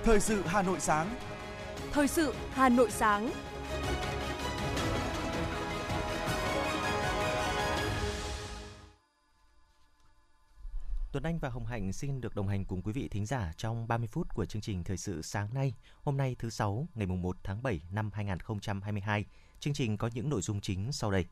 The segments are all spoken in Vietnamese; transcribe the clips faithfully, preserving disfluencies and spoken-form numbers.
Thời sự Hà Nội sáng. Thời sự Hà Nội sáng. Tuấn Anh và Hồng Hạnh xin được đồng hành cùng quý vị thính giả trong ba mươi phút của chương trình Thời sự sáng nay, hôm nay thứ Sáu, ngày mùng một tháng bảy năm hai nghìn không trăm hai mươi hai. Chương trình có những nội dung chính sau đây.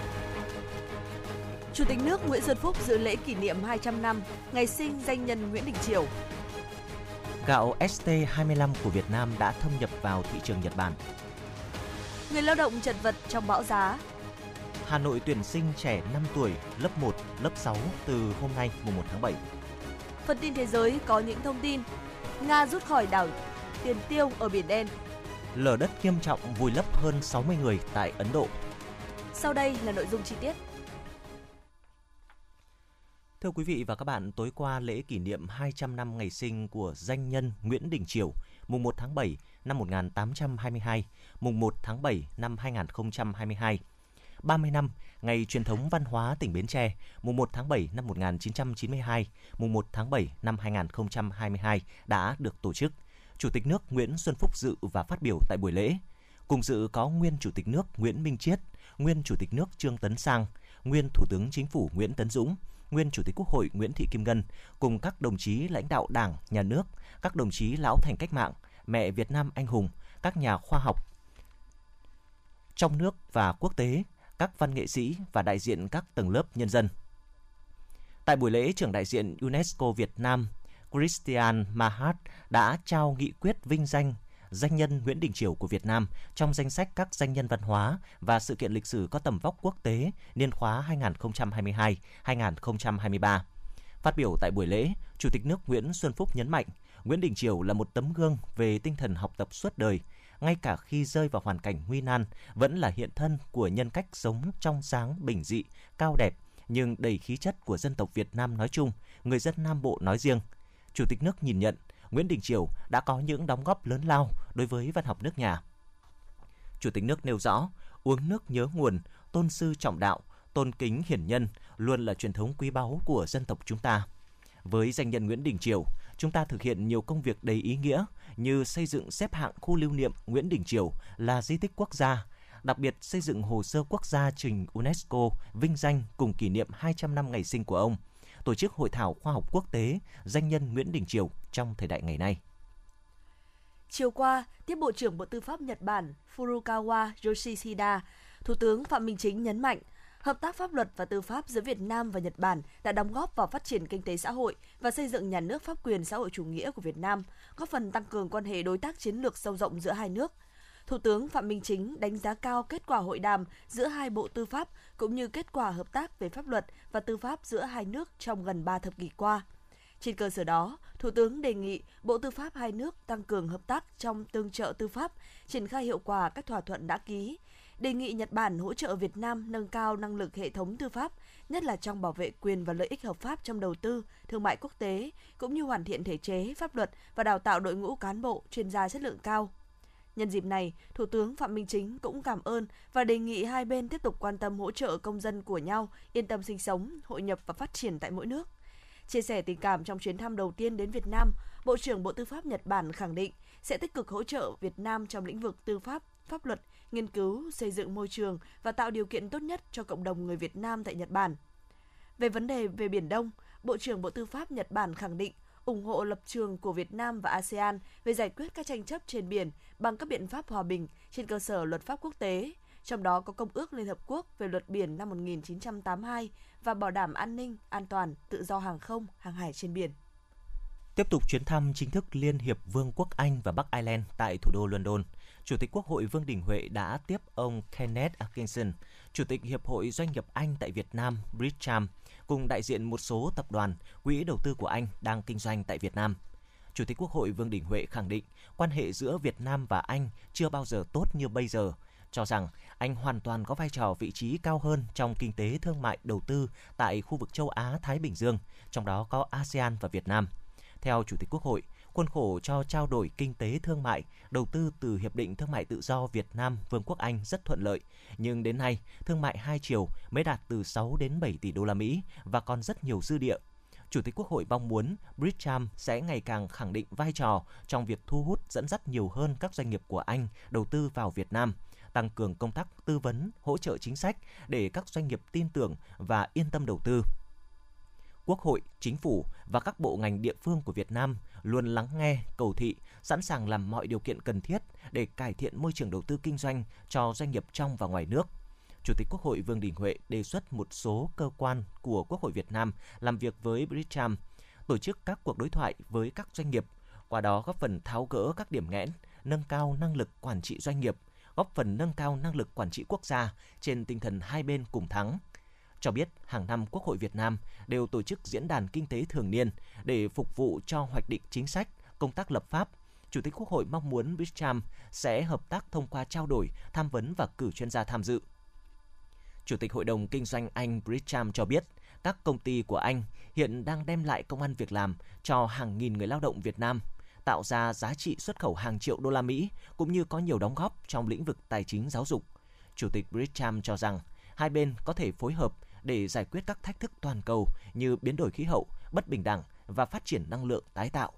Chủ tịch nước Nguyễn Xuân Phúc dự lễ kỷ niệm hai trăm năm ngày sinh danh nhân Nguyễn Đình Chiểu. Gạo ét tê hai mươi lăm của Việt Nam đã thâm nhập vào thị trường Nhật Bản. Người lao động chật vật trong bão giá. Hà Nội tuyển sinh trẻ năm tuổi, lớp một, lớp sáu từ hôm nay mùng một tháng bảy. Phần tin thế giới có những thông tin. Nga rút khỏi đảo Tiền Tiêu ở Biển Đen. Lở đất nghiêm trọng vùi lấp hơn sáu mươi người tại Ấn Độ. Sau đây là nội dung chi tiết. Thưa quý vị và các bạn, tối qua lễ kỷ niệm hai trăm năm ngày sinh của danh nhân Nguyễn Đình Chiểu, mùng một tháng bảy năm một nghìn tám trăm hai mươi hai, mùng một tháng bảy năm hai nghìn không trăm hai mươi hai. ba mươi năm ngày truyền thống văn hóa tỉnh Bến Tre, mùng một tháng bảy năm một nghìn chín trăm chín mươi hai, mùng một tháng bảy năm hai nghìn không trăm hai mươi hai đã được tổ chức. Chủ tịch nước Nguyễn Xuân Phúc dự và phát biểu tại buổi lễ. Cùng dự có nguyên Chủ tịch nước Nguyễn Minh Chiết, nguyên Chủ tịch nước Trương Tấn Sang, nguyên Thủ tướng Chính phủ Nguyễn Tấn Dũng, nguyên Chủ tịch Quốc hội Nguyễn Thị Kim Ngân, cùng các đồng chí lãnh đạo Đảng, Nhà nước, các đồng chí lão thành cách mạng, mẹ Việt Nam anh hùng, các nhà khoa học trong nước và quốc tế, các văn nghệ sĩ và đại diện các tầng lớp nhân dân. Tại buổi lễ, trưởng đại diện UNESCO Việt Nam Christian Mahat đã trao nghị quyết vinh danh danh nhân Nguyễn Đình Chiểu của Việt Nam trong danh sách các danh nhân văn hóa và sự kiện lịch sử có tầm vóc quốc tế niên khóa hai nghìn không trăm hai mươi hai đến hai nghìn không trăm hai mươi ba. Phát biểu tại buổi lễ, Chủ tịch nước Nguyễn Xuân Phúc nhấn mạnh, Nguyễn Đình Chiểu là một tấm gương về tinh thần học tập suốt đời, ngay cả khi rơi vào hoàn cảnh nguy nan, vẫn là hiện thân của nhân cách sống trong sáng, bình dị, cao đẹp, nhưng đầy khí chất của dân tộc Việt Nam nói chung, người dân Nam Bộ nói riêng. Chủ tịch nước nhìn nhận, Nguyễn Đình Chiểu đã có những đóng góp lớn lao đối với văn học nước nhà. Chủ tịch nước nêu rõ, uống nước nhớ nguồn, tôn sư trọng đạo, tôn kính hiển nhân luôn là truyền thống quý báu của dân tộc chúng ta. Với danh nhân Nguyễn Đình Chiểu, chúng ta thực hiện nhiều công việc đầy ý nghĩa như xây dựng xếp hạng khu lưu niệm Nguyễn Đình Chiểu là di tích quốc gia, đặc biệt xây dựng hồ sơ quốc gia trình UNESCO vinh danh cùng kỷ niệm hai trăm năm ngày sinh của ông, tổ chức hội thảo khoa học quốc tế danh nhân Nguyễn Đình Chiểu trong thời đại ngày nay. Chiều qua, tiếp Bộ trưởng Bộ Tư pháp Nhật Bản Furukawa Yoshihide, Thủ tướng Phạm Minh Chính nhấn mạnh, hợp tác pháp luật và tư pháp giữa Việt Nam và Nhật Bản đã đóng góp vào phát triển kinh tế xã hội và xây dựng nhà nước pháp quyền xã hội chủ nghĩa của Việt Nam, góp phần tăng cường quan hệ đối tác chiến lược sâu rộng giữa hai nước. Thủ tướng Phạm Minh Chính đánh giá cao kết quả hội đàm giữa hai bộ tư pháp cũng như kết quả hợp tác về pháp luật và tư pháp giữa hai nước trong gần ba thập kỷ qua. Trên cơ sở đó, Thủ tướng đề nghị Bộ Tư pháp hai nước tăng cường hợp tác trong tương trợ tư pháp, triển khai hiệu quả các thỏa thuận đã ký, đề nghị Nhật Bản hỗ trợ Việt Nam nâng cao năng lực hệ thống tư pháp, nhất là trong bảo vệ quyền và lợi ích hợp pháp trong đầu tư, thương mại quốc tế, cũng như hoàn thiện thể chế, pháp luật và đào tạo đội ngũ cán bộ, chuyên gia chất lượng cao. Nhân dịp này, Thủ tướng Phạm Minh Chính cũng cảm ơn và đề nghị hai bên tiếp tục quan tâm hỗ trợ công dân của nhau yên tâm sinh sống, hội nhập và phát triển tại mỗi nước. Chia sẻ tình cảm trong chuyến thăm đầu tiên đến Việt Nam, Bộ trưởng Bộ Tư pháp Nhật Bản khẳng định sẽ tích cực hỗ trợ Việt Nam trong lĩnh vực tư pháp, pháp luật, nghiên cứu, xây dựng môi trường và tạo điều kiện tốt nhất cho cộng đồng người Việt Nam tại Nhật Bản. Về vấn đề về Biển Đông, Bộ trưởng Bộ Tư pháp Nhật Bản khẳng định ủng hộ lập trường của Việt Nam và a sê an về giải quyết các tranh chấp trên biển bằng các biện pháp hòa bình trên cơ sở luật pháp quốc tế, trong đó có Công ước Liên Hợp Quốc về luật biển năm một nghìn chín trăm tám mươi hai và bảo đảm an ninh, an toàn, tự do hàng không, hàng hải trên biển. Tiếp tục chuyến thăm chính thức Liên hiệp Vương quốc Anh và Bắc Ireland tại thủ đô London, Chủ tịch Quốc hội Vương Đình Huệ đã tiếp ông Kenneth Atkinson, Chủ tịch Hiệp hội Doanh nghiệp Anh tại Việt Nam Bridgecham, cùng đại diện một số tập đoàn, quỹ đầu tư của Anh đang kinh doanh tại Việt Nam. Chủ tịch Quốc hội Vương Đình Huệ khẳng định quan hệ giữa Việt Nam và Anh chưa bao giờ tốt như bây giờ, cho rằng Anh hoàn toàn có vai trò vị trí cao hơn trong kinh tế thương mại đầu tư tại khu vực châu Á-Thái Bình Dương, trong đó có a sê an và Việt Nam. Theo Chủ tịch Quốc hội, khuôn khổ cho trao đổi kinh tế thương mại, đầu tư từ Hiệp định Thương mại Tự do Việt Nam Vương quốc Anh rất thuận lợi, nhưng đến nay, thương mại hai chiều mới đạt từ sáu đến bảy tỷ đô la Mỹ và còn rất nhiều dư địa. Chủ tịch Quốc hội mong muốn Bridgestone sẽ ngày càng khẳng định vai trò trong việc thu hút dẫn dắt nhiều hơn các doanh nghiệp của Anh đầu tư vào Việt Nam, tăng cường công tác tư vấn, hỗ trợ chính sách để các doanh nghiệp tin tưởng và yên tâm đầu tư. Quốc hội, Chính phủ và các bộ ngành địa phương của Việt Nam luôn lắng nghe, cầu thị, sẵn sàng làm mọi điều kiện cần thiết để cải thiện môi trường đầu tư kinh doanh cho doanh nghiệp trong và ngoài nước. Chủ tịch Quốc hội Vương Đình Huệ đề xuất một số cơ quan của Quốc hội Việt Nam làm việc với Bridgestone, tổ chức các cuộc đối thoại với các doanh nghiệp, qua đó góp phần tháo gỡ các điểm nghẽn, nâng cao năng lực quản trị doanh nghiệp, góp phần nâng cao năng lực quản trị quốc gia trên tinh thần hai bên cùng thắng. Cho biết hàng năm Quốc hội Việt Nam đều tổ chức diễn đàn kinh tế thường niên để phục vụ cho hoạch định chính sách, công tác lập pháp. Chủ tịch Quốc hội mong muốn Bridgestone sẽ hợp tác thông qua trao đổi, tham vấn và cử chuyên gia tham dự. Chủ tịch Hội đồng Kinh doanh Anh Bridgestone cho biết, các công ty của Anh hiện đang đem lại công ăn việc làm cho hàng nghìn người lao động Việt Nam, tạo ra giá trị xuất khẩu hàng triệu đô la Mỹ, cũng như có nhiều đóng góp trong lĩnh vực tài chính giáo dục. Chủ tịch Bridgestone cho rằng, hai bên có thể phối hợp để giải quyết các thách thức toàn cầu như biến đổi khí hậu, bất bình đẳng và phát triển năng lượng tái tạo.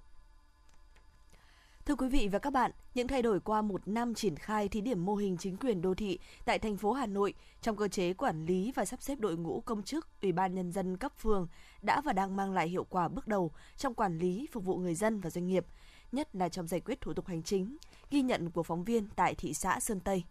Thưa quý vị và các bạn, những thay đổi qua một năm triển khai thí điểm mô hình chính quyền đô thị tại thành phố Hà Nội trong cơ chế quản lý và sắp xếp đội ngũ công chức Ủy ban Nhân dân cấp phường đã và đang mang lại hiệu quả bước đầu trong quản lý phục vụ người dân và doanh nghiệp, nhất là trong giải quyết thủ tục hành chính, ghi nhận của phóng viên tại thị xã Sơn Tây.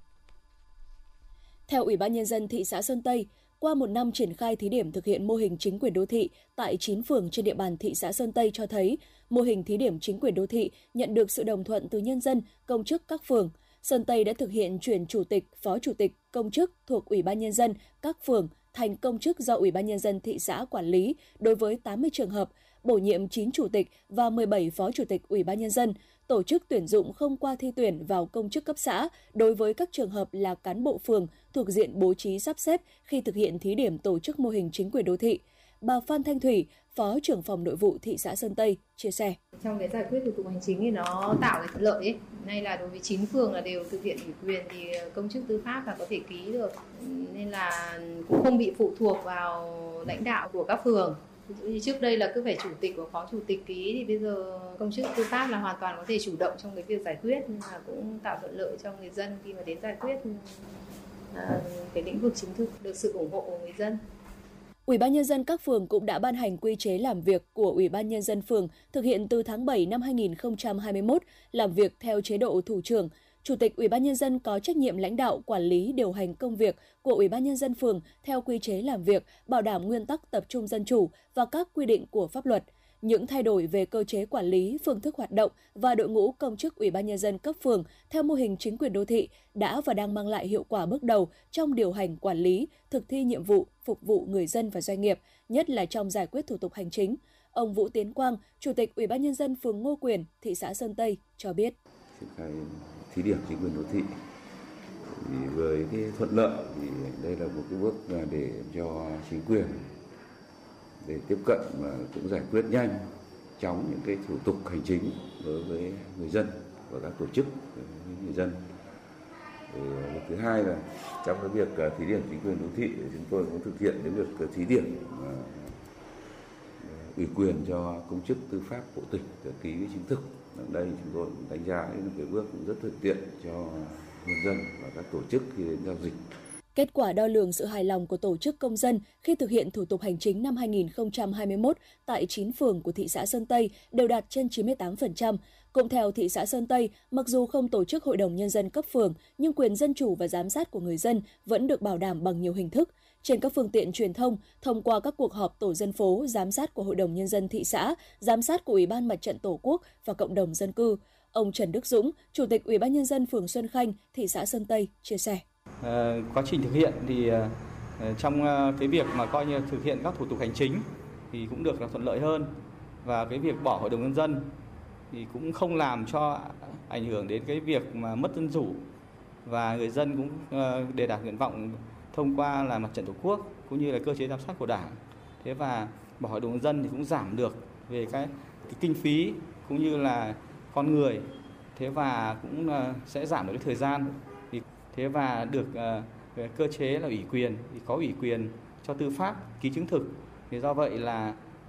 Theo Ủy ban Nhân dân thị xã Sơn Tây, qua một năm triển khai thí điểm thực hiện mô hình chính quyền đô thị tại chín phường trên địa bàn thị xã Sơn Tây cho thấy, mô hình thí điểm chính quyền đô thị nhận được sự đồng thuận từ nhân dân, công chức các phường. Sơn Tây đã thực hiện chuyển chủ tịch, phó chủ tịch, công chức thuộc Ủy ban Nhân dân các phường thành công chức do Ủy ban Nhân dân thị xã quản lý đối với tám mươi trường hợp, bổ nhiệm chín chủ tịch và mười bảy phó chủ tịch Ủy ban Nhân dân, tổ chức tuyển dụng không qua thi tuyển vào công chức cấp xã đối với các trường hợp là cán bộ phường thuộc diện bố trí sắp xếp khi thực hiện thí điểm tổ chức mô hình chính quyền đô thị. Bà Phan Thanh Thủy, Phó trưởng phòng nội vụ thị xã Sơn Tây, chia sẻ. Trong cái giải quyết thủ tục hành chính thì nó tạo cái thuận lợi ấy. Nay là đối với chín phường là đều thực hiện ủy quyền thì công chức tư pháp là có thể ký được, nên là cũng không bị phụ thuộc vào lãnh đạo của các phường. Như trước đây là cứ phải chủ tịch và phó chủ tịch ký, thì bây giờ công chức tư pháp là hoàn toàn có thể chủ động trong cái việc giải quyết, nên là cũng tạo thuận lợi cho người dân khi mà đến giải quyết à, cái lĩnh vực chính thức, được sự ủng hộ của người dân. Ủy ban Nhân dân các phường cũng đã ban hành quy chế làm việc của Ủy ban Nhân dân phường thực hiện từ tháng bảy năm hai nghìn không trăm hai mươi mốt, làm việc theo chế độ thủ trưởng. Chủ tịch Ủy ban Nhân dân có trách nhiệm lãnh đạo, quản lý, điều hành công việc của Ủy ban Nhân dân phường theo quy chế làm việc, bảo đảm nguyên tắc tập trung dân chủ và các quy định của pháp luật. Những thay đổi về cơ chế quản lý, phương thức hoạt động và đội ngũ công chức Ủy ban Nhân dân cấp phường theo mô hình chính quyền đô thị đã và đang mang lại hiệu quả bước đầu trong điều hành quản lý, thực thi nhiệm vụ, phục vụ người dân và doanh nghiệp, nhất là trong giải quyết thủ tục hành chính. Ông Vũ Tiến Quang, Chủ tịch Ủy ban Nhân dân phường Ngô Quyền, thị xã Sơn Tây cho biết. Triển khai thí điểm chính quyền đô thị thì với cái thuận lợi thì đây là một cái bước để cho chính quyền để tiếp cận và cũng giải quyết nhanh chóng những cái thủ tục hành chính đối với người dân và các tổ chức với người dân. Và thứ hai là trong cái việc thí điểm chính quyền đô thị thì chúng tôi cũng thực hiện cái việc thí điểm ủy quyền cho công chức tư pháp của tỉnh để ký cái chính thức. Ở đây chúng tôi cũng đánh giá là cái bước cũng rất thuận tiện cho nhân dân và các tổ chức khi đến giao dịch. Kết quả đo lường sự hài lòng của tổ chức công dân khi thực hiện thủ tục hành chính năm hai nghìn không trăm hai mươi mốt tại chín phường của thị xã Sơn Tây đều đạt trên chín mươi tám phần trăm. Cũng theo thị xã Sơn Tây, mặc dù không tổ chức Hội đồng Nhân dân cấp phường, nhưng quyền dân chủ và giám sát của người dân vẫn được bảo đảm bằng nhiều hình thức. Trên các phương tiện truyền thông, thông qua các cuộc họp tổ dân phố, giám sát của Hội đồng Nhân dân thị xã, giám sát của Ủy ban Mặt trận Tổ quốc và cộng đồng dân cư. Ông Trần Đức Dũng, Chủ tịch Ủy ban Nhân dân phường Xuân Khanh, thị xã Sơn Tây, chia sẻ. À, quá trình thực hiện thì à, trong à, cái việc mà coi như thực hiện các thủ tục hành chính thì cũng được là thuận lợi hơn, và cái việc bỏ Hội đồng Nhân dân thì cũng không làm cho ảnh hưởng đến cái việc mà mất dân chủ, và người dân cũng à, đề đạt nguyện vọng thông qua là Mặt trận Tổ quốc cũng như là cơ chế giám sát của Đảng. Thế và bỏ Hội đồng Nhân dân thì cũng giảm được về cái, cái kinh phí cũng như là con người, thế và cũng uh, sẽ giảm được cái thời gian. Thì thế và được uh, cơ chế là ủy quyền, thì có ủy quyền cho tư pháp ký chứng thực. Thì do vậy là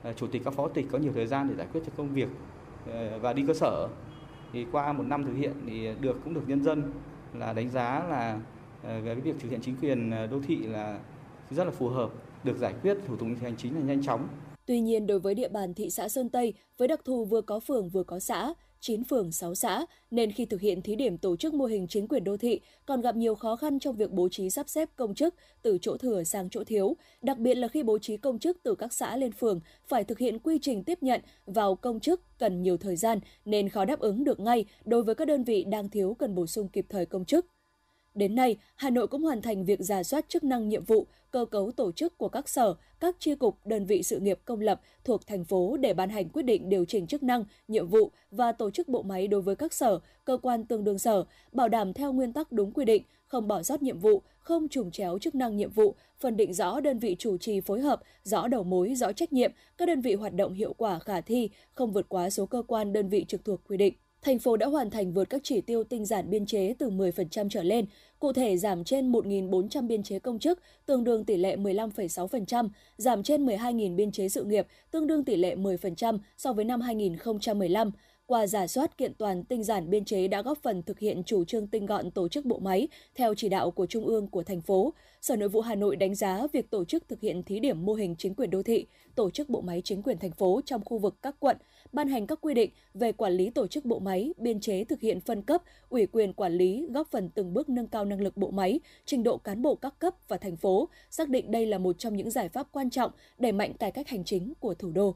chủ tịch, các phó tịch có nhiều thời gian để giải quyết cho công việc và đi cơ sở. Thì qua một năm thực hiện thì được cũng được nhân dân là đánh giá là về cái việc thực hiện chính quyền đô thị là rất là phù hợp, được giải quyết thủ tục hành chính là nhanh chóng. Tuy nhiên, đối với địa bàn thị xã Sơn Tây, với đặc thù vừa có phường vừa có xã, chín phường sáu xã, nên khi thực hiện thí điểm tổ chức mô hình chính quyền đô thị còn gặp nhiều khó khăn trong việc bố trí sắp xếp công chức từ chỗ thừa sang chỗ thiếu, đặc biệt là khi bố trí công chức từ các xã lên phường phải thực hiện quy trình tiếp nhận vào công chức cần nhiều thời gian nên khó đáp ứng được ngay đối với các đơn vị đang thiếu cần bổ sung kịp thời công chức. Đến nay, Hà Nội cũng hoàn thành việc rà soát chức năng nhiệm vụ, cơ cấu tổ chức của các sở, các chi cục, đơn vị sự nghiệp công lập thuộc thành phố để ban hành quyết định điều chỉnh chức năng, nhiệm vụ và tổ chức bộ máy đối với các sở, cơ quan tương đương sở, bảo đảm theo nguyên tắc đúng quy định, không bỏ sót nhiệm vụ, không trùng chéo chức năng nhiệm vụ, phân định rõ đơn vị chủ trì phối hợp, rõ đầu mối, rõ trách nhiệm, các đơn vị hoạt động hiệu quả khả thi, không vượt quá số cơ quan đơn vị trực thuộc quy định. Thành phố đã hoàn thành vượt các chỉ tiêu tinh giản biên chế từ mười phần trăm trở lên, cụ thể giảm trên một nghìn bốn trăm biên chế công chức, tương đương tỷ lệ mười lăm phẩy sáu phần trăm, giảm trên mười hai nghìn biên chế sự nghiệp, tương đương tỷ lệ mười phần trăm so với năm hai nghìn không trăm mười lăm. Qua rà soát kiện toàn tinh giản biên chế đã góp phần thực hiện chủ trương tinh gọn tổ chức bộ máy theo chỉ đạo của Trung ương của thành phố. Sở Nội vụ Hà Nội đánh giá việc tổ chức thực hiện thí điểm mô hình chính quyền đô thị, tổ chức bộ máy chính quyền thành phố trong khu vực các quận, ban hành các quy định về quản lý tổ chức bộ máy, biên chế thực hiện phân cấp, ủy quyền quản lý, góp phần từng bước nâng cao năng lực bộ máy, trình độ cán bộ các cấp và thành phố, xác định đây là một trong những giải pháp quan trọng đẩy mạnh cải cách hành chính của thủ đô.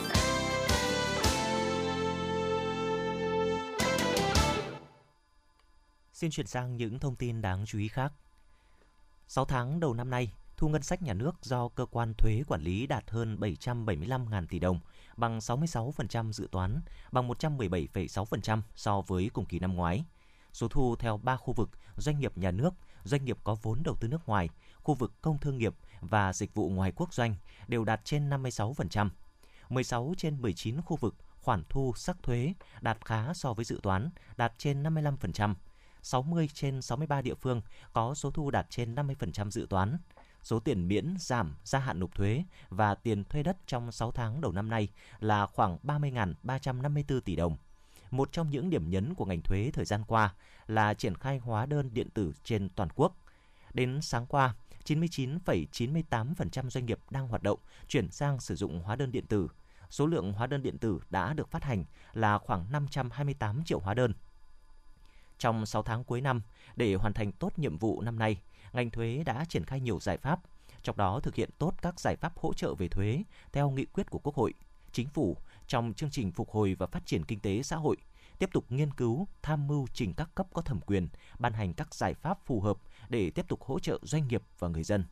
Xin chuyển sang những thông tin đáng chú ý khác. sáu tháng đầu năm nay, thu ngân sách nhà nước do cơ quan thuế quản lý đạt hơn bảy trăm bảy mươi lăm nghìn tỷ đồng, bằng sáu mươi sáu phần trăm dự toán, bằng một trăm mười bảy phẩy sáu phần trăm so với cùng kỳ năm ngoái. Số thu theo ba khu vực doanh nghiệp nhà nước, doanh nghiệp có vốn đầu tư nước ngoài, khu vực công thương nghiệp và dịch vụ ngoài quốc doanh đều đạt trên năm mươi sáu phần trăm. mười sáu trên mười chín khu vực khoản thu sắc thuế đạt khá so với dự toán, đạt trên năm mươi lăm phần trăm. sáu mươi trên sáu mươi ba địa phương có số thu đạt trên năm mươi phần trăm dự toán. Số tiền miễn, giảm, gia hạn nộp thuế và tiền thuê đất trong sáu tháng đầu năm nay là khoảng ba mươi nghìn ba trăm năm mươi tư tỷ đồng. Một trong những điểm nhấn của ngành thuế thời gian qua là triển khai hóa đơn điện tử trên toàn quốc. Đến sáng qua, chín mươi chín phẩy chín mươi tám phần trăm doanh nghiệp đang hoạt động chuyển sang sử dụng hóa đơn điện tử. Số lượng hóa đơn điện tử đã được phát hành là khoảng năm trăm hai mươi tám triệu hóa đơn. Trong sáu tháng cuối năm, để hoàn thành tốt nhiệm vụ năm nay, ngành thuế đã triển khai nhiều giải pháp, trong đó thực hiện tốt các giải pháp hỗ trợ về thuế theo nghị quyết của Quốc hội, Chính phủ trong chương trình phục hồi và phát triển kinh tế xã hội, tiếp tục nghiên cứu, tham mưu trình các cấp có thẩm quyền, ban hành các giải pháp phù hợp để tiếp tục hỗ trợ doanh nghiệp và người dân.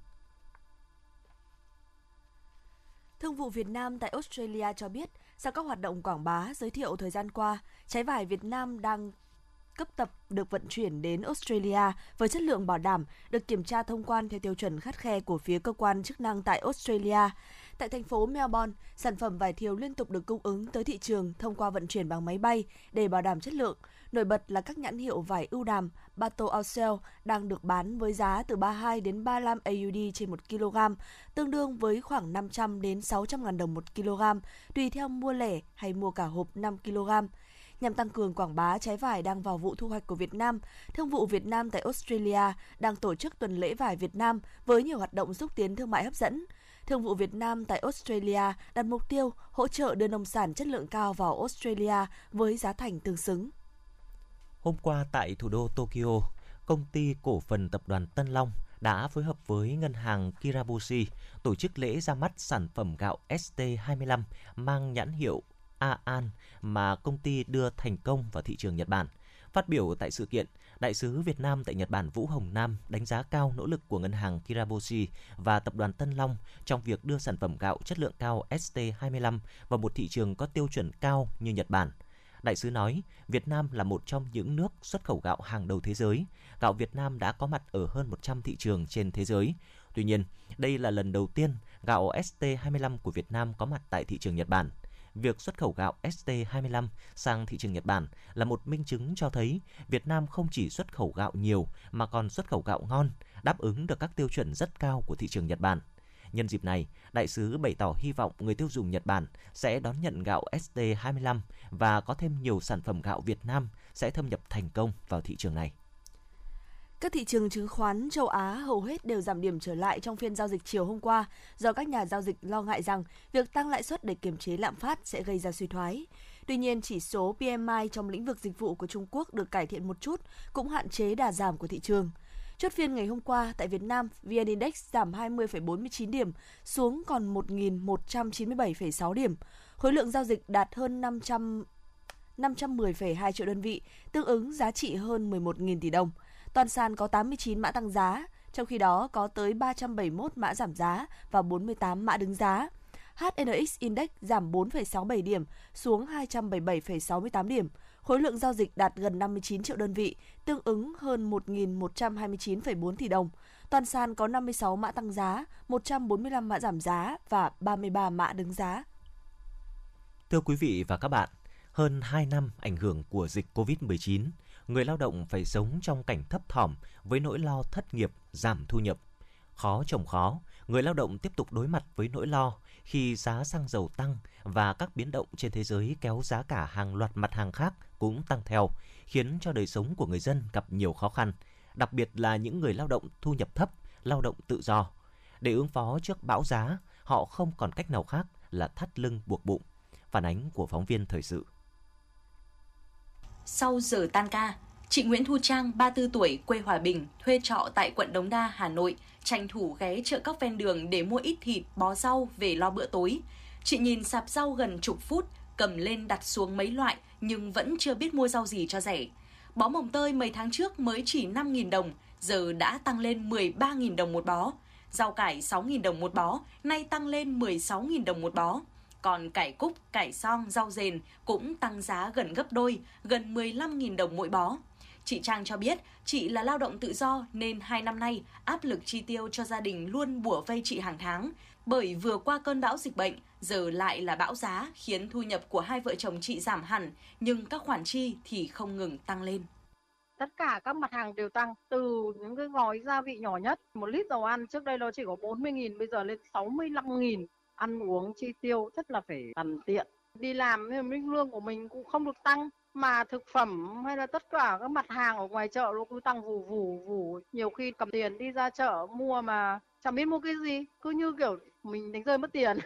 Thương vụ Việt Nam tại Australia cho biết, sau các hoạt động quảng bá, giới thiệu thời gian qua, trái vải Việt Nam đang cấp tập được vận chuyển đến Australia với chất lượng bảo đảm, được kiểm tra thông quan theo tiêu chuẩn khắt khe của phía cơ quan chức năng tại Australia. Tại thành phố Melbourne, sản phẩm vải thiều liên tục được cung ứng tới thị trường thông qua vận chuyển bằng máy bay để bảo đảm chất lượng. Nổi bật là các nhãn hiệu vải ưu đàm, Bato Auxel đang được bán với giá từ ba mươi hai đến ba mươi lăm a u đê trên một kg, tương đương với khoảng năm trăm đến sáu trăm ngàn đồng một kg, tùy theo mua lẻ hay mua cả hộp năm ki lô gam. Nhằm tăng cường quảng bá trái vải đang vào vụ thu hoạch của Việt Nam, Thương vụ Việt Nam tại Australia đang tổ chức tuần lễ vải Việt Nam với nhiều hoạt động xúc tiến thương mại hấp dẫn. Thương vụ Việt Nam tại Australia đặt mục tiêu hỗ trợ đưa nông sản chất lượng cao vào Australia với giá thành tương xứng. Hôm qua tại thủ đô Tokyo, công ty cổ phần tập đoàn Tân Long đã phối hợp với ngân hàng Kiraboshi tổ chức lễ ra mắt sản phẩm gạo ét tê hai mươi lăm mang nhãn hiệu a an mà công ty đưa thành công vào thị trường Nhật Bản. Phát biểu tại sự kiện, Đại sứ Việt Nam tại Nhật Bản Vũ Hồng Nam đánh giá cao nỗ lực của ngân hàng Kiraboshi và tập đoàn Tân Long trong việc đưa sản phẩm gạo chất lượng cao ét tê hai mươi lăm vào một thị trường có tiêu chuẩn cao như Nhật Bản. Đại sứ nói, Việt Nam là một trong những nước xuất khẩu gạo hàng đầu thế giới. Gạo Việt Nam đã có mặt ở hơn một trăm thị trường trên thế giới. Tuy nhiên, đây là lần đầu tiên gạo ét tê hai mươi lăm của Việt Nam có mặt tại thị trường Nhật Bản. Việc xuất khẩu gạo ét tê hai mươi lăm sang thị trường Nhật Bản là một minh chứng cho thấy Việt Nam không chỉ xuất khẩu gạo nhiều mà còn xuất khẩu gạo ngon, đáp ứng được các tiêu chuẩn rất cao của thị trường Nhật Bản. Nhân dịp này, đại sứ bày tỏ hy vọng người tiêu dùng Nhật Bản sẽ đón nhận gạo S T hai mươi lăm và có thêm nhiều sản phẩm gạo Việt Nam sẽ thâm nhập thành công vào thị trường này. Các thị trường chứng khoán châu Á hầu hết đều giảm điểm trở lại trong phiên giao dịch chiều hôm qua do các nhà giao dịch lo ngại rằng việc tăng lãi suất để kiềm chế lạm phát sẽ gây ra suy thoái. Tuy nhiên, chỉ số P M I trong lĩnh vực dịch vụ của Trung Quốc được cải thiện một chút, cũng hạn chế đà giảm của thị trường. Chốt phiên ngày hôm qua tại Việt Nam, vê en Index giảm hai mươi phẩy bốn mươi chín điểm, xuống còn một nghìn một trăm chín mươi bảy phẩy sáu điểm. Khối lượng giao dịch đạt hơn năm trăm, năm trăm mười phẩy hai triệu đơn vị, tương ứng giá trị hơn mười một nghìn tỷ đồng. Toàn sàn có tám mươi chín mã tăng giá, trong khi đó có tới ba trăm bảy mươi mốt mã giảm giá và bốn mươi tám mã đứng giá. hát en ích Index giảm bốn phẩy sáu mươi bảy điểm, xuống hai trăm bảy mươi bảy phẩy sáu mươi tám điểm. Khối lượng giao dịch đạt gần năm mươi chín triệu đơn vị, tương ứng hơn một nghìn một trăm hai mươi chín phẩy bốn tỷ đồng. Toàn sàn có năm mươi sáu mã tăng giá, một trăm bốn mươi lăm mã giảm giá và ba mươi ba mã đứng giá. Thưa quý vị và các bạn, hơn hai năm ảnh hưởng của dịch covid mười chín, người lao động phải sống trong cảnh thấp thỏm với nỗi lo thất nghiệp, giảm thu nhập. Khó chồng khó, người lao động tiếp tục đối mặt với nỗi lo khi giá xăng dầu tăng và các biến động trên thế giới kéo giá cả hàng loạt mặt hàng khác cũng tăng theo, khiến cho đời sống của người dân gặp nhiều khó khăn, đặc biệt là những người lao động thu nhập thấp, lao động tự do. Để ứng phó trước bão giá, họ không còn cách nào khác là thắt lưng buộc bụng. Phản ánh của phóng viên thời sự. Sau giờ tan ca, chị Nguyễn Thu Trang, ba mươi tư tuổi, quê Hòa Bình, thuê trọ tại quận Đống Đa, Hà Nội, tranh thủ ghé chợ cóc ven đường để mua ít thịt, bó rau về lo bữa tối. Chị nhìn sạp rau gần chục phút, cầm lên đặt xuống mấy loại nhưng vẫn chưa biết mua rau gì cho rẻ. Bó mồng tơi mấy tháng trước mới chỉ năm nghìn đồng, giờ đã tăng lên mười ba nghìn đồng một bó. Rau cải sáu nghìn đồng một bó, nay tăng lên mười sáu nghìn đồng một bó. Còn cải cúc, cải song, rau dền cũng tăng giá gần gấp đôi, gần mười lăm nghìn đồng mỗi bó. Chị Trang cho biết chị là lao động tự do nên hai năm nay áp lực chi tiêu cho gia đình luôn bủa vây chị hàng tháng. Bởi vừa qua cơn bão dịch bệnh, giờ lại là bão giá khiến thu nhập của hai vợ chồng chị giảm hẳn, nhưng các khoản chi thì không ngừng tăng lên. Tất cả các mặt hàng đều tăng, từ những cái gói gia vị nhỏ nhất, một lít dầu ăn trước đây nó chỉ có bốn mươi nghìn, bây giờ lên sáu mươi lăm nghìn. Ăn uống chi tiêu rất là phải tằn tiện. Đi làm nên lương của mình cũng không được tăng, mà thực phẩm hay là tất cả các mặt hàng ở ngoài chợ nó cứ tăng vù vù vù. Nhiều khi cầm tiền đi ra chợ mua mà chẳng biết mua cái gì, cứ như kiểu mình đánh rơi mất tiền.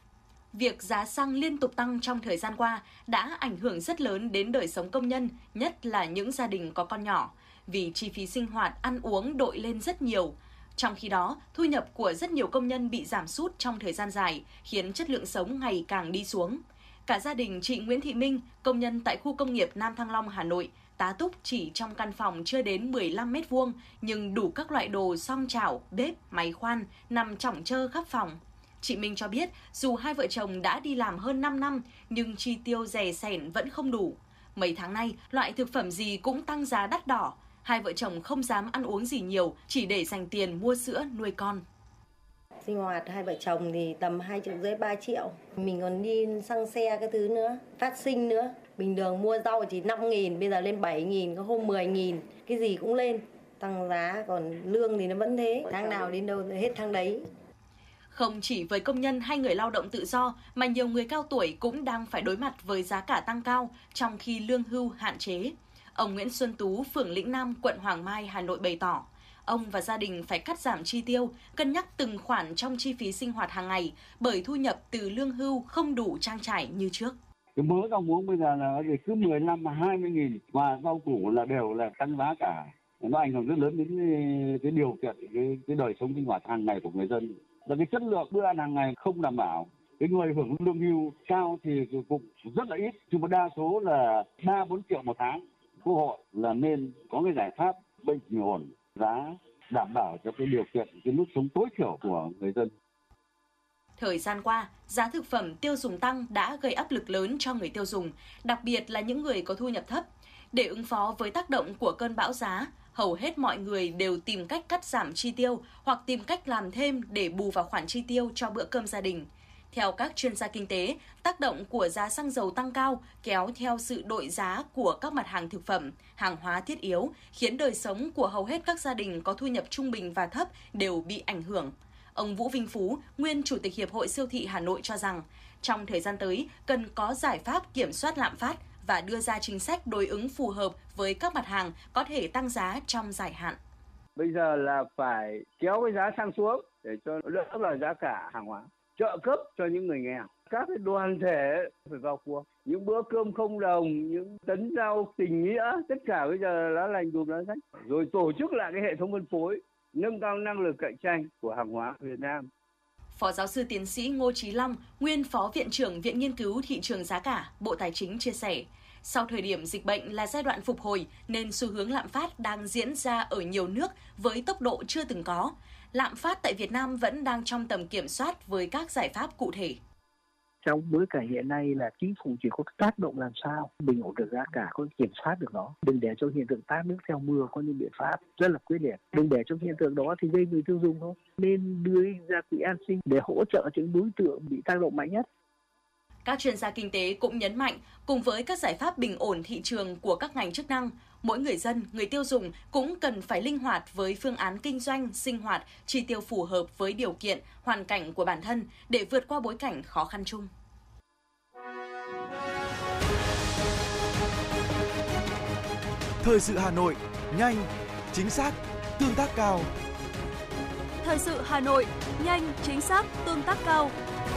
Việc giá xăng liên tục tăng trong thời gian qua đã ảnh hưởng rất lớn đến đời sống công nhân, nhất là những gia đình có con nhỏ, vì chi phí sinh hoạt, ăn uống đội lên rất nhiều. Trong khi đó, thu nhập của rất nhiều công nhân bị giảm sút trong thời gian dài, khiến chất lượng sống ngày càng đi xuống. Cả gia đình chị Nguyễn Thị Minh, công nhân tại khu công nghiệp Nam Thăng Long, Hà Nội, tá túc chỉ trong căn phòng chưa đến mười lăm mét vuông, nhưng đủ các loại đồ xoong chảo, bếp, máy khoan, nằm chỏng chơ khắp phòng. Chị Minh cho biết, dù hai vợ chồng đã đi làm hơn năm năm, nhưng chi tiêu rẻ sẻn vẫn không đủ. Mấy tháng nay, loại thực phẩm gì cũng tăng giá đắt đỏ. Hai vợ chồng không dám ăn uống gì nhiều, chỉ để dành tiền mua sữa nuôi con. Sinh hoạt hai vợ chồng thì tầm hai triệu rưỡi ba triệu. Mình còn đi xăng xe cái thứ nữa, phát sinh nữa. Bình thường mua rau chỉ năm nghìn, bây giờ lên bảy nghìn, có hôm mười nghìn. Cái gì cũng lên, tăng giá, còn lương thì nó vẫn thế. Tháng nào đến đâu hết tháng đấy. Không chỉ với công nhân hay người lao động tự do, mà nhiều người cao tuổi cũng đang phải đối mặt với giá cả tăng cao, trong khi lương hưu hạn chế. Ông Nguyễn Xuân Tú, phường Lĩnh Nam, quận Hoàng Mai, Hà Nội bày tỏ, ông và gia đình phải cắt giảm chi tiêu, cân nhắc từng khoản trong chi phí sinh hoạt hàng ngày, bởi thu nhập từ lương hưu không đủ trang trải như trước. Cái mớ rau muống bây giờ là cứ mười lăm mà hai mươi nghìn, và rau củ là đều là tăng giá cả. Nó ảnh hưởng rất lớn đến cái, cái điều kiện, cái, cái đời sống sinh hoạt hàng ngày của người dân. Và cái chất lượng bữa ăn hàng ngày không đảm bảo. Cái người hưởng lương hưu cao thì cũng rất là ít, nhưng mà đa số là ba bốn triệu một tháng. Quốc hội là nên có cái giải pháp bình ổn giá, đảm bảo cho cái điều kiện, cái mức sống tối thiểu của người dân. Thời gian qua, giá thực phẩm tiêu dùng tăng đã gây áp lực lớn cho người tiêu dùng, đặc biệt là những người có thu nhập thấp. Để ứng phó với tác động của cơn bão giá, hầu hết mọi người đều tìm cách cắt giảm chi tiêu hoặc tìm cách làm thêm để bù vào khoản chi tiêu cho bữa cơm gia đình. Theo các chuyên gia kinh tế, tác động của giá xăng dầu tăng cao kéo theo sự đội giá của các mặt hàng thực phẩm, hàng hóa thiết yếu, khiến đời sống của hầu hết các gia đình có thu nhập trung bình và thấp đều bị ảnh hưởng. Ông Vũ Vinh Phú, nguyên Chủ tịch Hiệp hội Siêu thị Hà Nội cho rằng, trong thời gian tới cần có giải pháp kiểm soát lạm phát và đưa ra chính sách đối ứng phù hợp với các mặt hàng có thể tăng giá trong dài hạn. Bây giờ là phải kéo cái giá xăng xuống để cho đỡ là giá cả hàng hóa, trợ cấp cho những người nghèo. Các cái đoàn thể phải vào cuộc. Những bữa cơm không đồng, những tấn rau tình nghĩa, tất cả bây giờ lá lành đùm lá rách. Rồi tổ chức lại cái hệ thống phân phối, nâng cao năng lực cạnh tranh của hàng hóa Việt Nam. Phó giáo sư tiến sĩ Ngô Chí Long, nguyên Phó Viện trưởng Viện Nghiên cứu Thị trường Giá cả, Bộ Tài chính chia sẻ, sau thời điểm dịch bệnh là giai đoạn phục hồi nên xu hướng lạm phát đang diễn ra ở nhiều nước với tốc độ chưa từng có. Lạm phát tại Việt Nam vẫn đang trong tầm kiểm soát với các giải pháp cụ thể. Trong bối cảnh hiện nay là chính phủ chỉ có tác động làm sao bình ổn được giá cả, có kiểm soát được nó, đừng để cho hiện tượng tát nước theo mưa, có những biện pháp rất là quyết liệt, đừng để cho hiện tượng đó thì gây người tiêu dùng thôi, nên đưa ra quỹ an sinh để hỗ trợ những đối tượng bị tác động mạnh nhất. Các chuyên gia kinh tế cũng nhấn mạnh, cùng với các giải pháp bình ổn thị trường của các ngành chức năng, mỗi người dân, người tiêu dùng cũng cần phải linh hoạt với phương án kinh doanh, sinh hoạt, chi tiêu phù hợp với điều kiện, hoàn cảnh của bản thân để vượt qua bối cảnh khó khăn chung. Thời sự Hà Nội, nhanh, chính xác, tương tác cao. Thời sự Hà Nội, nhanh, chính xác, tương tác cao.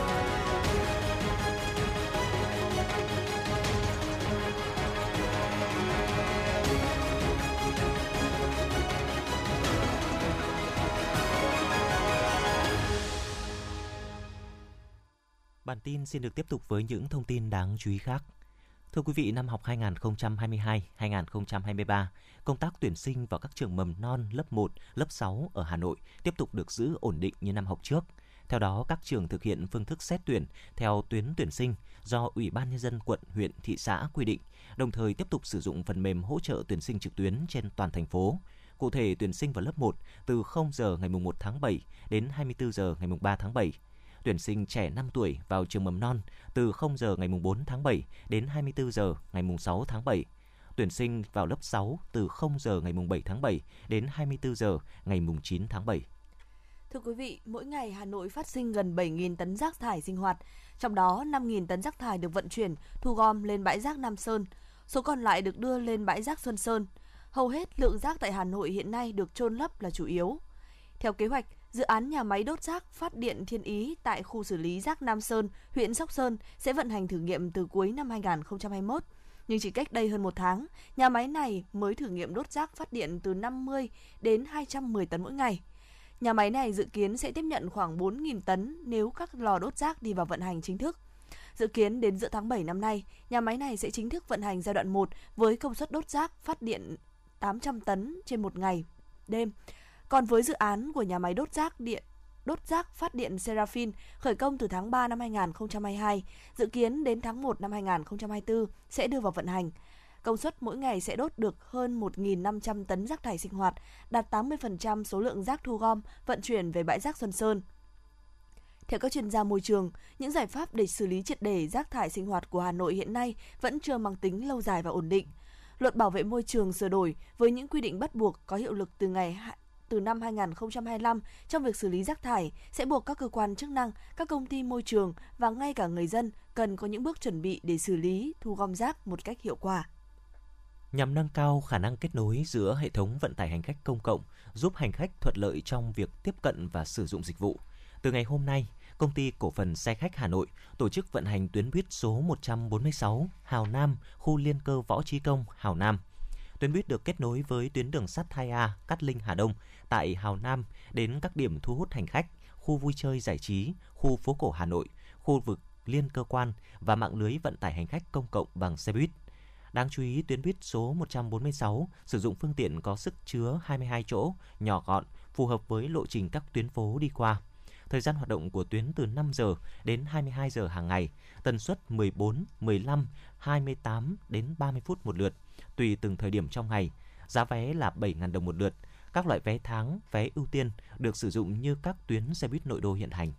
Bản tin xin được tiếp tục với những thông tin đáng chú ý khác. Thưa quý vị, năm học hai nghìn không trăm hai mươi hai hai nghìn không trăm hai mươi ba, công tác tuyển sinh vào các trường mầm non lớp một, lớp sáu ở Hà Nội tiếp tục được giữ ổn định như năm học trước. Theo đó, các trường thực hiện phương thức xét tuyển theo tuyến tuyển sinh do Ủy ban Nhân dân quận, huyện, thị xã quy định, đồng thời tiếp tục sử dụng phần mềm hỗ trợ tuyển sinh trực tuyến trên toàn thành phố. Cụ thể, tuyển sinh vào lớp một từ không giờ ngày mùng một tháng bảy đến hai mươi tư giờ ngày mùng ba tháng bảy. Tuyển sinh trẻ năm tuổi vào trường mầm non từ không giờ ngày mùng bốn tháng bảy đến hai mươi tư giờ ngày mùng sáu tháng bảy. Tuyển sinh vào lớp sáu từ không giờ ngày mùng bảy tháng bảy đến hai mươi tư giờ ngày mùng chín tháng bảy. Thưa quý vị, mỗi ngày Hà Nội phát sinh gần bảy nghìn tấn rác thải sinh hoạt, trong đó năm nghìn tấn rác thải được vận chuyển, thu gom lên bãi rác Nam Sơn, số còn lại được đưa lên bãi rác Xuân Sơn. Hầu hết lượng rác tại Hà Nội hiện nay được chôn lấp là chủ yếu. Theo kế hoạch, dự án nhà máy đốt rác phát điện Thiên Ý tại khu xử lý rác Nam Sơn, huyện Sóc Sơn sẽ vận hành thử nghiệm từ cuối năm hai nghìn không trăm hai mươi mốt. Nhưng chỉ cách đây hơn một tháng, nhà máy này mới thử nghiệm đốt rác phát điện từ năm mươi đến hai trăm mười tấn mỗi ngày. Nhà máy này dự kiến sẽ tiếp nhận khoảng bốn nghìn tấn nếu các lò đốt rác đi vào vận hành chính thức. Dự kiến đến giữa tháng bảy năm nay, nhà máy này sẽ chính thức vận hành giai đoạn một với công suất đốt rác phát điện tám trăm tấn trên một ngày, đêm. Còn với dự án của nhà máy đốt rác điện đốt rác phát điện Seraphim khởi công từ tháng ba năm hai nghìn không trăm hai mươi hai, dự kiến đến tháng một năm hai nghìn không trăm hai mươi tư sẽ đưa vào vận hành. Công suất mỗi ngày sẽ đốt được hơn một nghìn năm trăm tấn rác thải sinh hoạt, đạt tám mươi phần trăm số lượng rác thu gom, vận chuyển về bãi rác Xuân Sơn. Theo các chuyên gia môi trường, những giải pháp để xử lý triệt để rác thải sinh hoạt của Hà Nội hiện nay vẫn chưa mang tính lâu dài và ổn định. Luật bảo vệ môi trường sửa đổi với những quy định bắt buộc có hiệu lực từ ngày từ năm hai nghìn không trăm hai mươi lăm trong việc xử lý rác thải sẽ buộc các cơ quan chức năng, các công ty môi trường và ngay cả người dân cần có những bước chuẩn bị để xử lý, thu gom rác một cách hiệu quả. Nhằm nâng cao khả năng kết nối giữa hệ thống vận tải hành khách công cộng, giúp hành khách thuận lợi trong việc tiếp cận và sử dụng dịch vụ, từ ngày hôm nay, Công ty Cổ phần Xe khách Hà Nội tổ chức vận hành tuyến buýt số một trăm bốn mươi sáu Hào Nam, khu liên cơ Võ Trí Công, Hào Nam. Tuyến buýt được kết nối với tuyến đường sắt hai A Cát Linh Hà Đông tại Hào Nam đến các điểm thu hút hành khách, khu vui chơi giải trí, khu phố cổ Hà Nội, khu vực liên cơ quan và mạng lưới vận tải hành khách công cộng bằng xe buýt. Đáng chú ý, tuyến buýt số một trăm bốn mươi sáu sử dụng phương tiện có sức chứa hai mươi hai chỗ, nhỏ gọn, phù hợp với lộ trình các tuyến phố đi qua. Thời gian hoạt động của tuyến từ năm giờ đến hai mươi hai giờ hàng ngày, tần suất mười bốn, mười lăm, hai mươi tám đến ba mươi phút một lượt, tùy từng thời điểm trong ngày. Giá vé là bảy nghìn đồng một lượt. Các loại vé tháng, vé ưu tiên được sử dụng như các tuyến xe buýt nội đô hiện hành.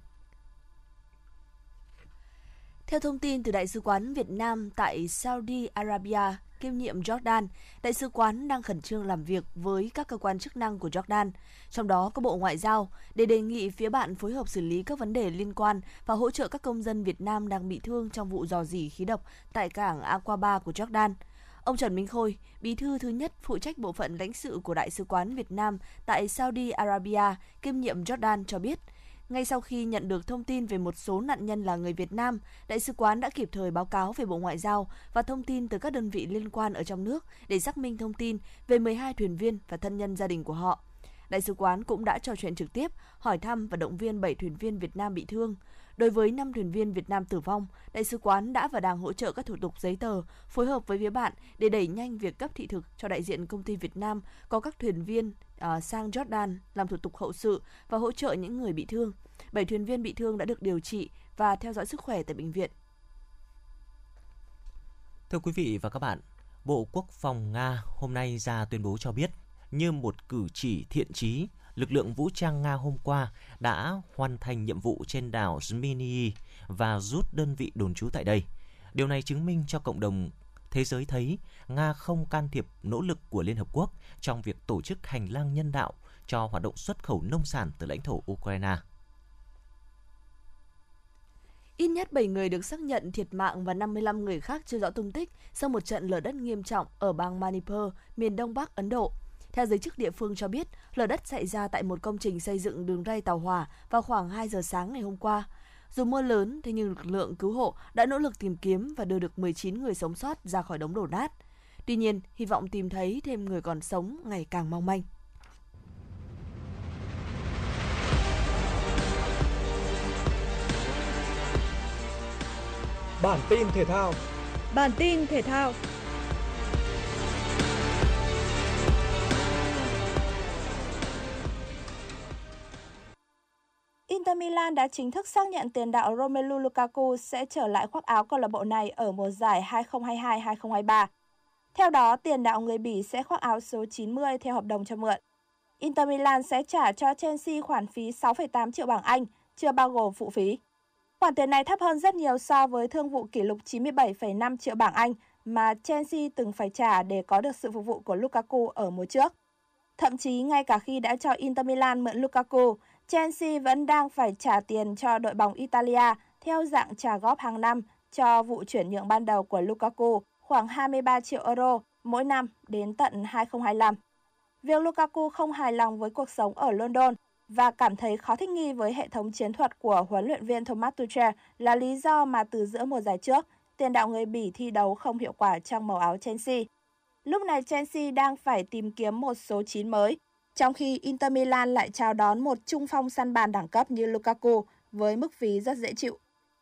Theo thông tin từ Đại sứ quán Việt Nam tại Saudi Arabia, kiêm nhiệm Jordan, Đại sứ quán đang khẩn trương làm việc với các cơ quan chức năng của Jordan, trong đó có Bộ Ngoại giao, để đề nghị phía bạn phối hợp xử lý các vấn đề liên quan và hỗ trợ các công dân Việt Nam đang bị thương trong vụ rò rỉ khí độc tại cảng Aqaba của Jordan. Ông Trần Minh Khôi, bí thư thứ nhất phụ trách bộ phận lãnh sự của Đại sứ quán Việt Nam tại Saudi Arabia, kiêm nhiệm Jordan cho biết, ngay sau khi nhận được thông tin về một số nạn nhân là người Việt Nam, Đại sứ quán đã kịp thời báo cáo về Bộ Ngoại giao và thông tin từ các đơn vị liên quan ở trong nước để xác minh thông tin về mười hai thuyền viên và thân nhân gia đình của họ. Đại sứ quán cũng đã trò chuyện trực tiếp, hỏi thăm và động viên bảy thuyền viên Việt Nam bị thương. Đối với năm thuyền viên Việt Nam tử vong, Đại sứ quán đã và đang hỗ trợ các thủ tục giấy tờ, phối hợp với phía bạn để đẩy nhanh việc cấp thị thực cho đại diện công ty Việt Nam có các thuyền viên uh, sang Jordan làm thủ tục hậu sự và hỗ trợ những người bị thương. Bảy thuyền viên bị thương đã được điều trị và theo dõi sức khỏe tại bệnh viện. Thưa quý vị và các bạn, Bộ Quốc phòng Nga hôm nay ra tuyên bố cho biết, như một cử chỉ thiện chí, lực lượng vũ trang Nga hôm qua đã hoàn thành nhiệm vụ trên đảo Zminiy và rút đơn vị đồn trú tại đây. Điều này chứng minh cho cộng đồng thế giới thấy Nga không can thiệp nỗ lực của Liên Hợp Quốc trong việc tổ chức hành lang nhân đạo cho hoạt động xuất khẩu nông sản từ lãnh thổ Ukraine. Ít nhất bảy người được xác nhận thiệt mạng và năm mươi lăm người khác chưa rõ tung tích sau một trận lở đất nghiêm trọng ở bang Manipur, miền đông bắc Ấn Độ. Theo giới chức địa phương cho biết, lở đất xảy ra tại một công trình xây dựng đường ray tàu hỏa vào khoảng hai giờ sáng ngày hôm qua. Dù mưa lớn, thế nhưng lực lượng cứu hộ đã nỗ lực tìm kiếm và đưa được mười chín người sống sót ra khỏi đống đổ nát. Tuy nhiên, hy vọng tìm thấy thêm người còn sống ngày càng mong manh. Bản tin thể thao. Bản tin thể thao. Inter Milan đã chính thức xác nhận tiền đạo Romelu Lukaku sẽ trở lại khoác áo câu lạc bộ này ở mùa giải hai không hai hai hai không hai ba. Theo đó, tiền đạo người Bỉ sẽ khoác áo số chín mươi theo hợp đồng cho mượn. Inter Milan sẽ trả cho Chelsea khoản phí sáu phẩy tám triệu bảng Anh, chưa bao gồm phụ phí. Khoản tiền này thấp hơn rất nhiều so với thương vụ kỷ lục chín mươi bảy phẩy năm triệu bảng Anh mà Chelsea từng phải trả để có được sự phục vụ của Lukaku ở mùa trước. Thậm chí ngay cả khi đã cho Inter Milan mượn Lukaku, Chelsea vẫn đang phải trả tiền cho đội bóng Italia theo dạng trả góp hàng năm cho vụ chuyển nhượng ban đầu của Lukaku khoảng hai mươi ba triệu euro mỗi năm đến tận hai không hai lăm. Việc Lukaku không hài lòng với cuộc sống ở London và cảm thấy khó thích nghi với hệ thống chiến thuật của huấn luyện viên Thomas Tuchel là lý do mà từ giữa mùa giải trước, tiền đạo người Bỉ thi đấu không hiệu quả trong màu áo Chelsea. Lúc này Chelsea đang phải tìm kiếm một số chín mới, trong khi Inter Milan lại chào đón một trung phong săn bàn đẳng cấp như Lukaku với mức phí rất dễ chịu.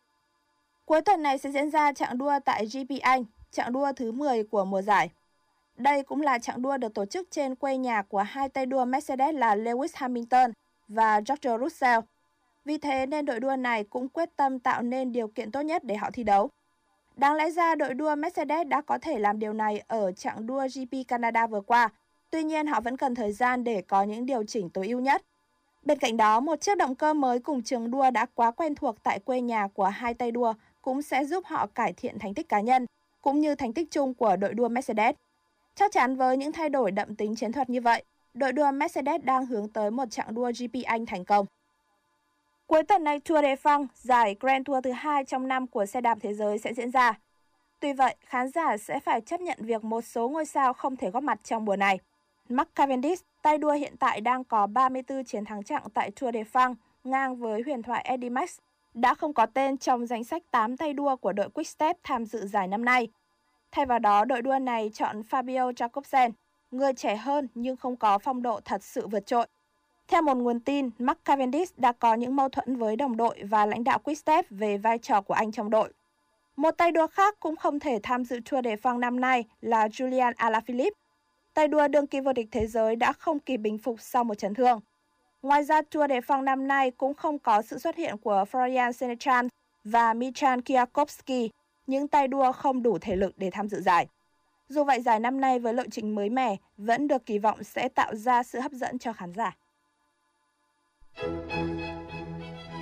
Cuối tuần này sẽ diễn ra chặng đua tại giê pê Anh, chặng đua thứ mười của mùa giải. Đây cũng là chặng đua được tổ chức trên quê nhà của hai tay đua Mercedes là Lewis Hamilton và George Russell. Vì thế nên đội đua này cũng quyết tâm tạo nên điều kiện tốt nhất để họ thi đấu. Đáng lẽ ra đội đua Mercedes đã có thể làm điều này ở chặng đua giê pê Canada vừa qua, tuy nhiên họ vẫn cần thời gian để có những điều chỉnh tối ưu nhất. Bên cạnh đó, một chiếc động cơ mới cùng trường đua đã quá quen thuộc tại quê nhà của hai tay đua cũng sẽ giúp họ cải thiện thành tích cá nhân, cũng như thành tích chung của đội đua Mercedes. Chắc chắn với những thay đổi đậm tính chiến thuật như vậy, đội đua Mercedes đang hướng tới một chặng đua giê pê Anh thành công. Cuối tuần này, Tour de France, giải Grand Tour thứ hai trong năm của xe đạp thế giới sẽ diễn ra. Tuy vậy, khán giả sẽ phải chấp nhận việc một số ngôi sao không thể góp mặt trong mùa này. Mark Cavendish, tay đua hiện tại đang có ba mươi tư chiến thắng chặng tại Tour de France, ngang với huyền thoại Eddy Merckx, đã không có tên trong danh sách tám tay đua của đội Quick-Step tham dự giải năm nay. Thay vào đó, đội đua này chọn Fabio Jacobsen, người trẻ hơn nhưng không có phong độ thật sự vượt trội. Theo một nguồn tin, Mark Cavendish đã có những mâu thuẫn với đồng đội và lãnh đạo Quick-Step về vai trò của anh trong đội. Một tay đua khác cũng không thể tham dự Tour de France năm nay là Julian Alaphilippe. Tay đua đương kim vô địch thế giới đã không kịp bình phục sau một chấn thương. Ngoài ra, Tour de France năm nay cũng không có sự xuất hiện của Florian Senechal và Michal Kwiatkowski, những tay đua không đủ thể lực để tham dự giải. Dù vậy, giải năm nay với lộ trình mới mẻ vẫn được kỳ vọng sẽ tạo ra sự hấp dẫn cho khán giả.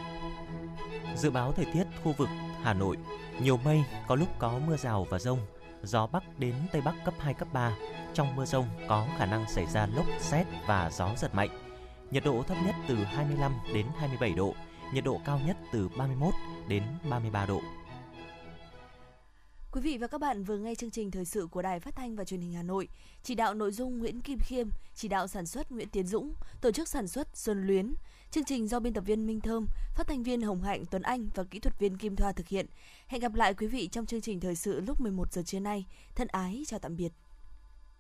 Dự báo thời tiết khu vực Hà Nội, nhiều mây, có lúc có mưa rào và dông. gió Bắc đến Tây Bắc cấp hai, cấp ba. Trong mưa dông có khả năng xảy ra lốc, sét và gió giật mạnh. Nhiệt độ thấp nhất từ hai mươi lăm đến hai mươi bảy độ, nhiệt độ cao nhất từ ba mươi mốt đến ba mươi ba độ. Quý vị và các bạn vừa nghe chương trình thời sự của Đài Phát thanh và Truyền hình Hà Nội. Chỉ đạo nội dung Nguyễn Kim Khiêm, chỉ đạo sản xuất Nguyễn Tiến Dũng, tổ chức sản xuất Xuân Luyến. Chương trình do biên tập viên Minh Thơm, phát thanh viên Hồng Hạnh, Tuấn Anh và kỹ thuật viên Kim Thoa thực hiện. Hẹn gặp lại quý vị trong chương trình thời sự lúc mười một giờ trưa nay. Thân ái chào tạm biệt.